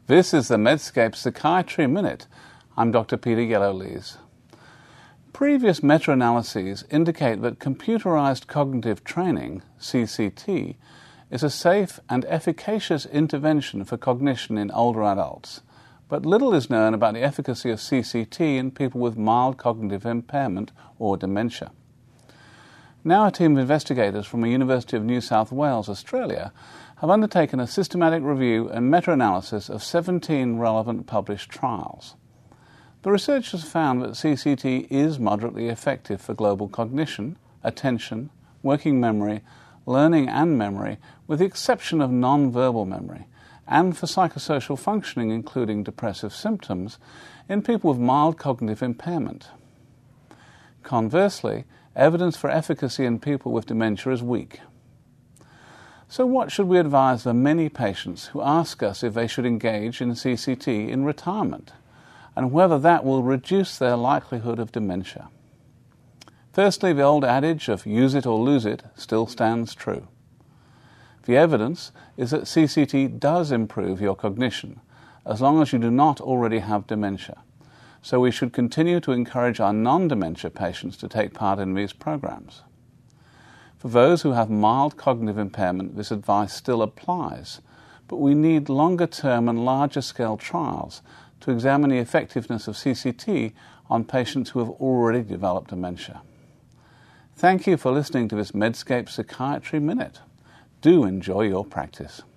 This is the Medscape Psychiatry Minute. I'm Dr. Peter Yellowlees. Previous meta-analyses indicate that computerized cognitive training, CCT, is a safe and efficacious intervention for cognition in older adults, but little is known about the efficacy of CCT in people with mild cognitive impairment or dementia. Now a team of investigators from the University of New South Wales, Australia, have undertaken a systematic review and meta-analysis of 17 relevant published trials. The researchers found that CCT is moderately effective for global cognition, attention, working memory, learning and memory, with the exception of non-verbal memory, and for psychosocial functioning, including depressive symptoms, in people with mild cognitive impairment. Conversely, evidence for efficacy in people with dementia is weak. So what should we advise the many patients who ask us if they should engage in CCT in retirement, and whether that will reduce their likelihood of dementia? Firstly, the old adage of use it or lose it still stands true. The evidence is that CCT does improve your cognition, as long as you do not already have dementia. So we should continue to encourage our non-dementia patients to take part in these programs. For those who have mild cognitive impairment, this advice still applies, but we need longer-term and larger-scale trials to examine the effectiveness of CCT on patients who have already developed dementia. Thank you for listening to this Medscape Psychiatry Minute. Do enjoy your practice.